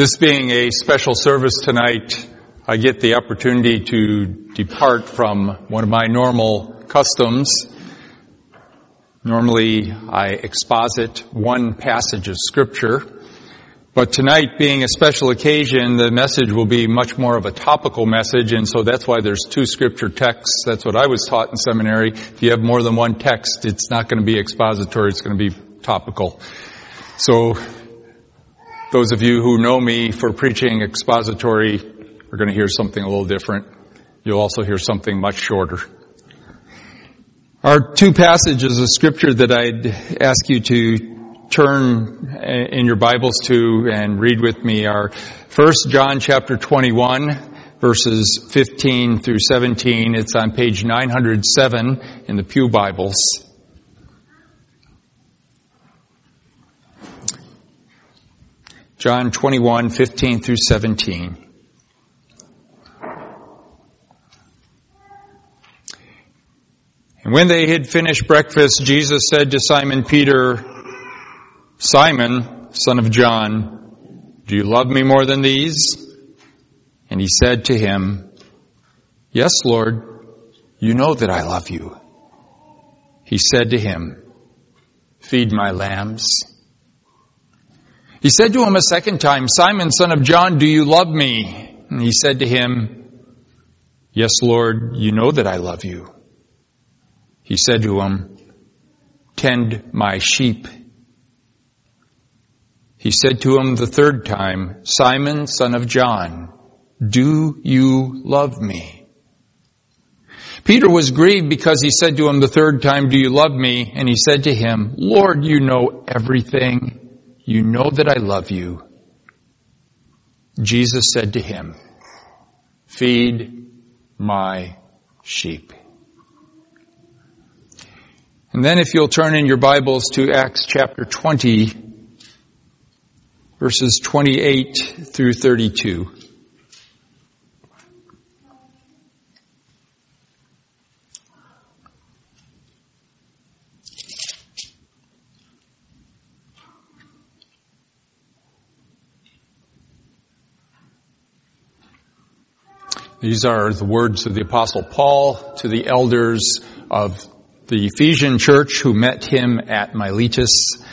This being a special service tonight, I get the opportunity to depart from one of my normal customs. Normally, I exposit one passage of Scripture, but tonight being a special occasion, the message will be much more of a topical message, and so that's why there's two Scripture texts. That's what I was taught in seminary. If you have more than one text, it's not going to be expository, it's going to be topical. So, those of you who know me for preaching expository are going to hear something a little different. You'll also hear something much shorter. Our two passages of Scripture that I'd ask you to turn in your Bibles to and read with me are 1 John chapter 21, verses 15 through 17. It's on page 907 in the Pew Bibles. John 21, 15 through 17. And when they had finished breakfast, Jesus said to Simon Peter, "Simon, son of John, do you love me more than these?" And he said to him, "Yes, Lord, you know that I love you." He said to him, "Feed my lambs." He said to him a second time, "Simon, son of John, do you love me?" And he said to him, "Yes, Lord, you know that I love you." He said to him, "Tend my sheep." He said to him the third time, "Simon, son of John, do you love me?" Peter was grieved because he said to him the third time, "Do you love me?" And he said to him, "Lord, you know everything. You know that I love you." Jesus said to him, "Feed my sheep." And then if you'll turn in your Bibles to Acts chapter 20, verses 28 through 32. These are the words of the Apostle Paul to the elders of the Ephesian church who met him at Miletus.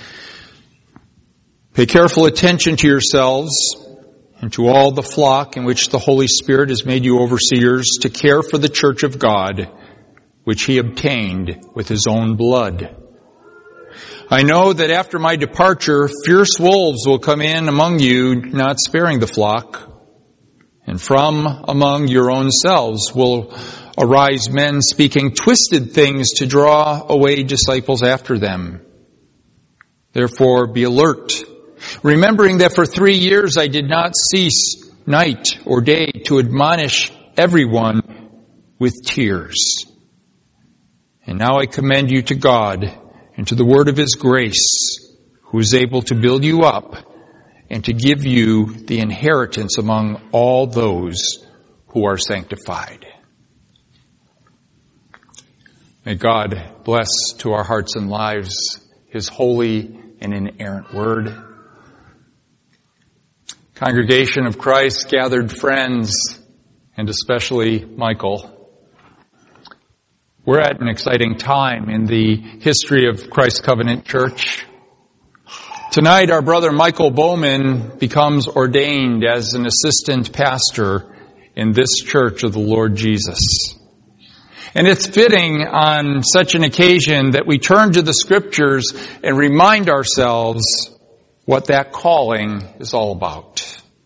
"Pay careful attention to yourselves and to all the flock in which the Holy Spirit has made you overseers to care for the church of God, which he obtained with his own blood. I know that after my departure, fierce wolves will come in among you, not sparing the flock. And from among your own selves will arise men speaking twisted things to draw away disciples after them. Therefore be alert, remembering that for 3 years I did not cease night or day to admonish everyone with tears. And now I commend you to God and to the word of his grace, who is able to build you up and to give you the inheritance among all those who are sanctified." May God bless to our hearts and lives his holy and inerrant word. Congregation of Christ, gathered friends, and especially Michael, we're at an exciting time in the history of Christ Covenant Church. Tonight, our brother Michael Bowman becomes ordained as an assistant pastor in this church of the Lord Jesus. And it's fitting on such an occasion that we turn to the Scriptures and remind ourselves what that calling is all about.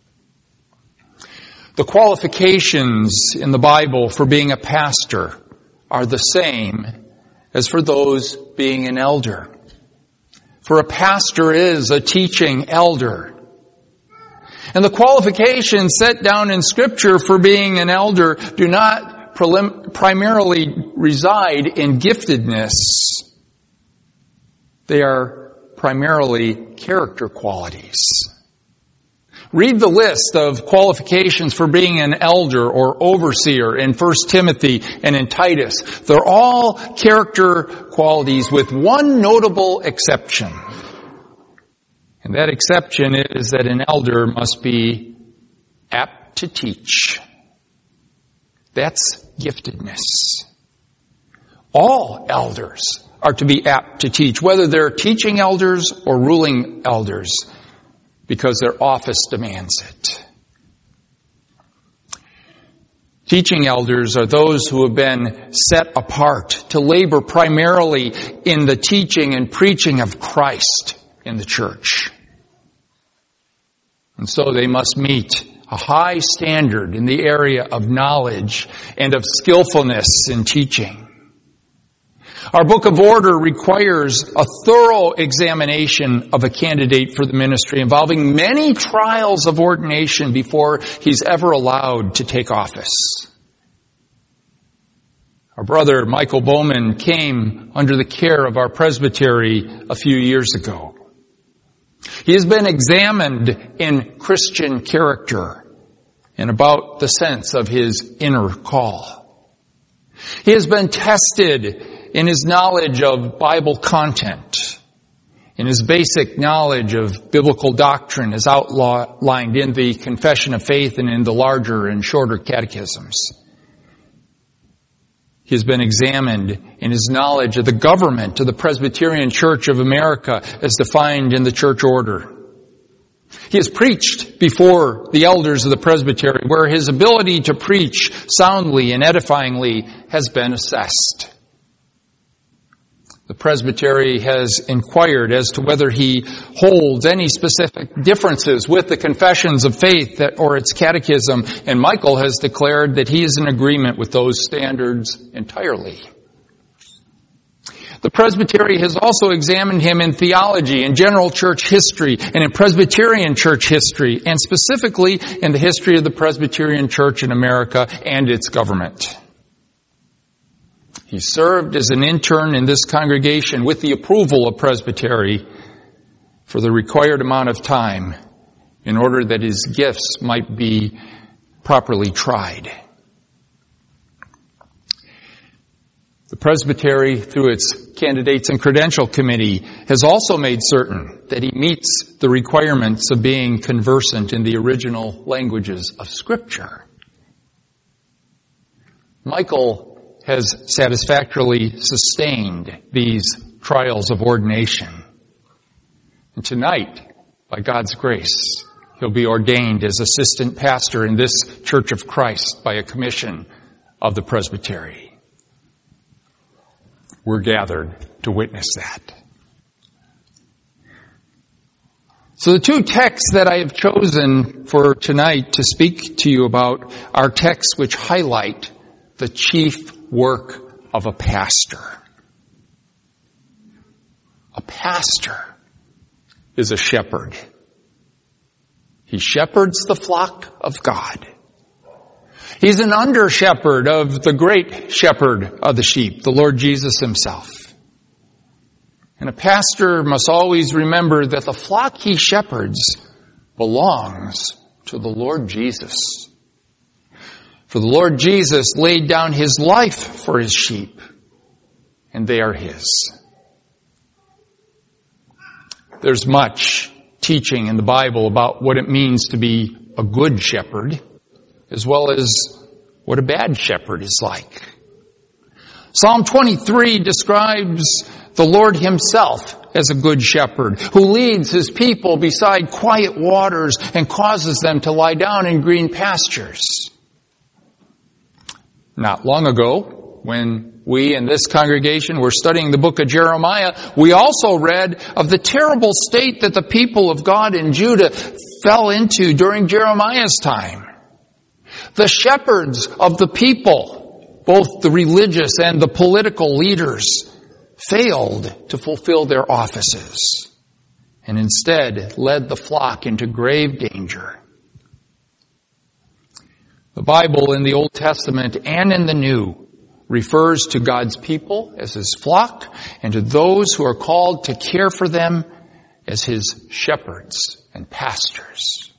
The qualifications in the Bible for being a pastor are the same as for those being an elder. For a pastor is a teaching elder. And the qualifications set down in Scripture for being an elder do not primarily reside in giftedness. They are primarily character qualities. Read the list of qualifications for being an elder or overseer in 1 Timothy and in Titus. They're all character qualities with one notable exception. And that exception is that an elder must be apt to teach. That's giftedness. All elders are to be apt to teach, whether they're teaching elders or ruling elders, because their office demands it. Teaching elders are those who have been set apart to labor primarily in the teaching and preaching of Christ in the church. And so they must meet a high standard in the area of knowledge and of skillfulness in teaching. Our Book of Order requires a thorough examination of a candidate for the ministry, involving many trials of ordination before he's ever allowed to take office. Our brother Michael Bowman came under the care of our presbytery a few years ago. He has been examined in Christian character and about the sense of his inner call. He has been tested in his knowledge of Bible content, in his basic knowledge of biblical doctrine as outlined in the Confession of Faith and in the larger and shorter catechisms. He has been examined in his knowledge of the government of the Presbyterian Church of America as defined in the church order. He has preached before the elders of the presbytery, where his ability to preach soundly and edifyingly has been assessed. The presbytery has inquired as to whether he holds any specific differences with the Confessions of Faith or its catechism, and Michael has declared that he is in agreement with those standards entirely. The presbytery has also examined him in theology, in general church history, and in Presbyterian church history, and specifically in the history of the Presbyterian Church in America and its government. He served as an intern in this congregation with the approval of presbytery for the required amount of time in order that his gifts might be properly tried. The presbytery, through its candidates and credential committee, has also made certain that he meets the requirements of being conversant in the original languages of Scripture. Michael has satisfactorily sustained these trials of ordination. And tonight, by God's grace, he'll be ordained as assistant pastor in this Church of Christ by a commission of the presbytery. We're gathered to witness that. So the two texts that I have chosen for tonight to speak to you about are texts which highlight the chief work of a pastor. A pastor is a shepherd. He shepherds the flock of God. He's an under-shepherd of the great shepherd of the sheep, the Lord Jesus himself. And a pastor must always remember that the flock he shepherds belongs to the Lord Jesus. For the Lord Jesus laid down his life for his sheep, and they are his. There's much teaching in the Bible about what it means to be a good shepherd, as well as what a bad shepherd is like. Psalm 23 describes the Lord himself as a good shepherd who leads his people beside quiet waters and causes them to lie down in green pastures. Not long ago, when we in this congregation were studying the book of Jeremiah, we also read of the terrible state that the people of God in Judah fell into during Jeremiah's time. The shepherds of the people, both the religious and the political leaders, failed to fulfill their offices and instead led the flock into grave danger. The Bible in the Old Testament and in the New refers to God's people as his flock and to those who are called to care for them as his shepherds and pastors.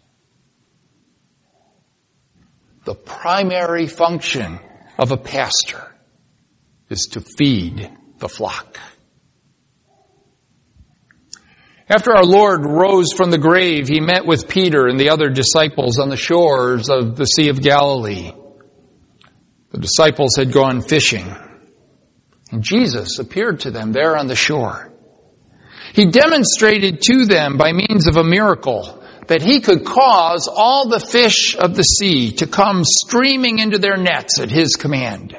The primary function of a pastor is to feed the flock. After our Lord rose from the grave, he met with Peter and the other disciples on the shores of the Sea of Galilee. The disciples had gone fishing, and Jesus appeared to them there on the shore. He demonstrated to them by means of a miracle that he could cause all the fish of the sea to come streaming into their nets at his command.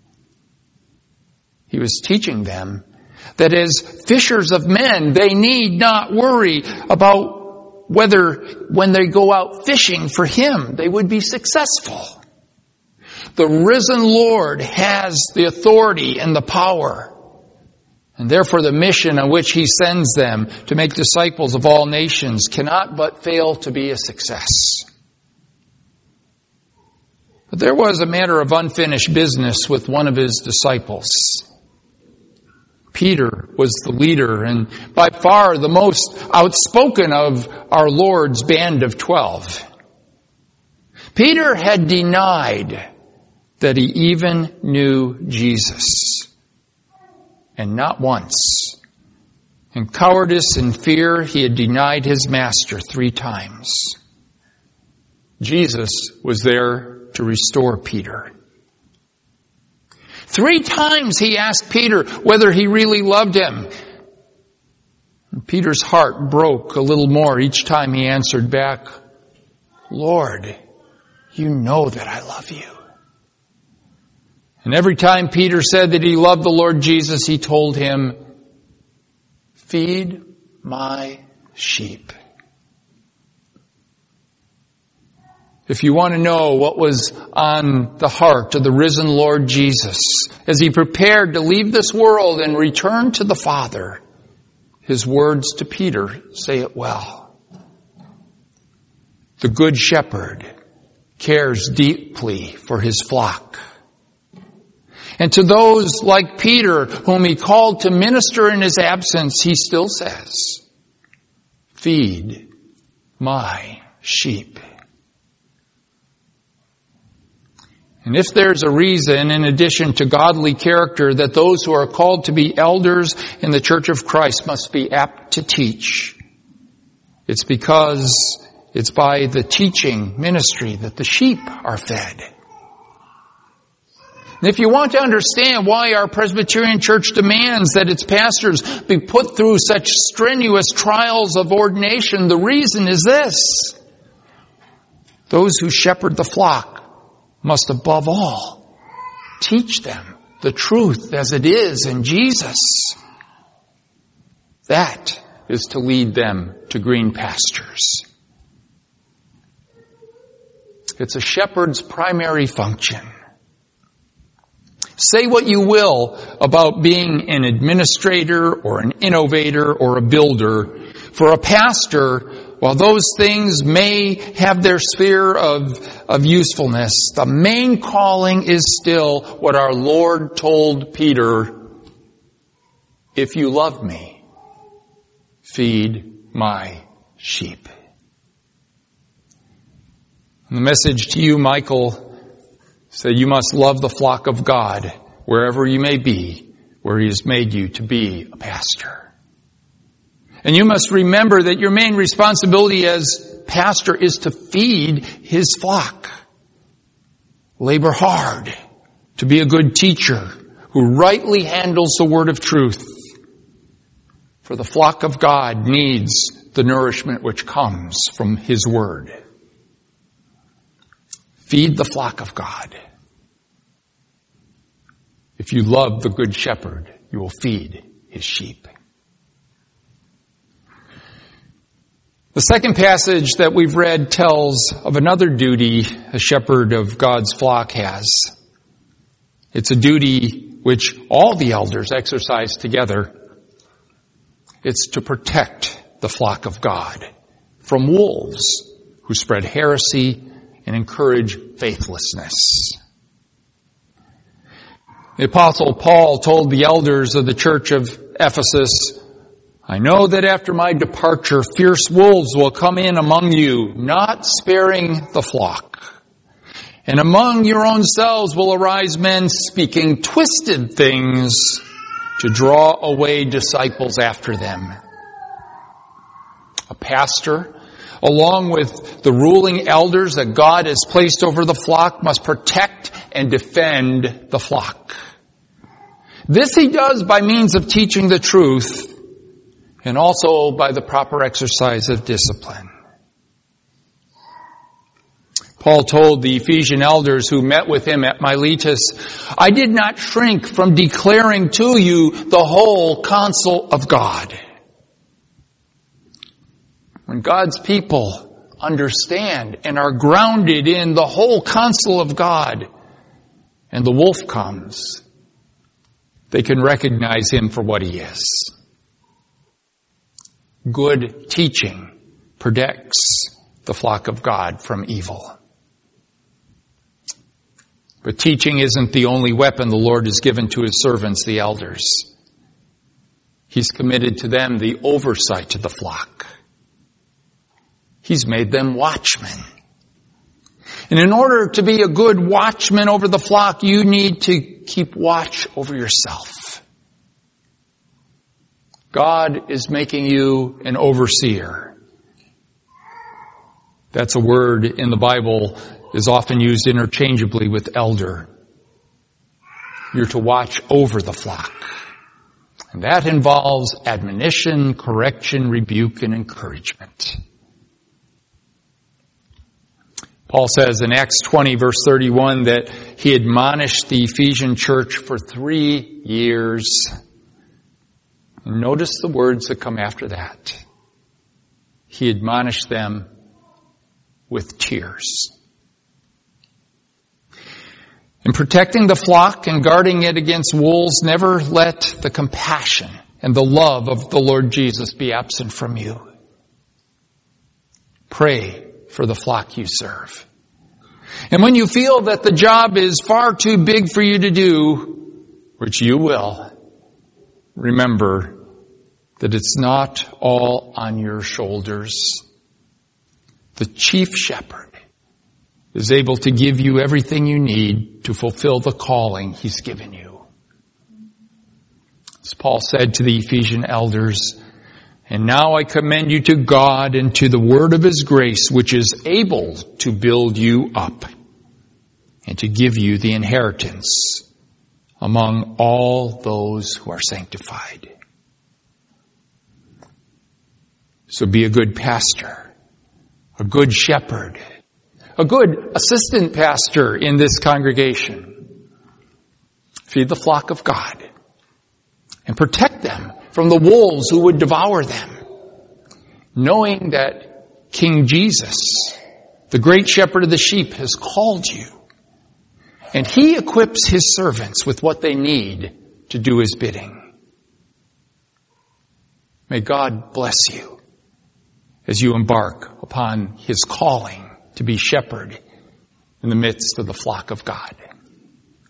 He was teaching them that as fishers of men, they need not worry about whether when they go out fishing for him, they would be successful. The risen Lord has the authority and the power, and therefore the mission on which he sends them to make disciples of all nations cannot but fail to be a success. But there was a matter of unfinished business with one of his disciples. Peter was the leader and by far the most outspoken of our Lord's band of 12. Peter had denied that he even knew Jesus. And not once. In cowardice and fear, he had denied his master 3 times. Jesus was there to restore Peter. 3 times he asked Peter whether he really loved him. And Peter's heart broke a little more each time he answered back, "Lord, you know that I love you." And every time Peter said that he loved the Lord Jesus, he told him, "Feed my sheep." If you want to know what was on the heart of the risen Lord Jesus as he prepared to leave this world and return to the Father, his words to Peter say it well. The Good Shepherd cares deeply for his flock. And to those like Peter, whom he called to minister in his absence, he still says, "Feed my sheep." And if there's a reason, in addition to godly character, that those who are called to be elders in the Church of Christ must be apt to teach, it's because it's by the teaching ministry that the sheep are fed. And if you want to understand why our Presbyterian Church demands that its pastors be put through such strenuous trials of ordination, the reason is this. Those who shepherd the flock must above all teach them the truth as it is in Jesus. That is to lead them to green pastures. It's a shepherd's primary function. Say what you will about being an administrator or an innovator or a builder. For a pastor, while those things may have their sphere of usefulness, the main calling is still what our Lord told Peter, "If you love me, feed my sheep." And the message to you, Michael, so you must love the flock of God wherever you may be, where he has made you to be a pastor. And you must remember that your main responsibility as pastor is to feed his flock. Labor hard to be a good teacher who rightly handles the word of truth. For the flock of God needs the nourishment which comes from his word. Feed the flock of God. If you love the Good Shepherd, you will feed his sheep. The second passage that we've read tells of another duty a shepherd of God's flock has. It's a duty which all the elders exercise together. It's to protect the flock of God from wolves who spread heresy and encourage faithlessness. The Apostle Paul told the elders of the church of Ephesus, "I know that after my departure, fierce wolves will come in among you, not sparing the flock. And among your own selves will arise men speaking twisted things to draw away disciples after them." A pastor, along with the ruling elders that God has placed over the flock, must protect and defend the flock. This he does by means of teaching the truth and also by the proper exercise of discipline. Paul told the Ephesian elders who met with him at Miletus, "I did not shrink from declaring to you the whole counsel of God." When God's people understand and are grounded in the whole counsel of God, and the wolf comes, they can recognize him for what he is. Good teaching protects the flock of God from evil. But teaching isn't the only weapon the Lord has given to his servants, the elders. He's committed to them the oversight of the flock. He's made them watchmen. And in order to be a good watchman over the flock, you need to keep watch over yourself. God is making you an overseer. That's a word in the Bible is often used interchangeably with elder. You're to watch over the flock. And that involves admonition, correction, rebuke, and encouragement. Paul says in Acts 20 verse 31 that he admonished the Ephesian church for 3 years. And notice the words that come after that. He admonished them with tears. In protecting the flock and guarding it against wolves, never let the compassion and the love of the Lord Jesus be absent from you. Pray for the flock you serve. And when you feel that the job is far too big for you to do, which you will, remember that it's not all on your shoulders. The chief shepherd is able to give you everything you need to fulfill the calling he's given you. As Paul said to the Ephesian elders, "And now I commend you to God and to the word of his grace, which is able to build you up and to give you the inheritance among all those who are sanctified." So be a good pastor, a good shepherd, a good assistant pastor in this congregation. Feed the flock of God and protect them from the wolves who would devour them, knowing that King Jesus, the great shepherd of the sheep, has called you, and he equips his servants with what they need to do his bidding. May God bless you as you embark upon his calling to be shepherd in the midst of the flock of God.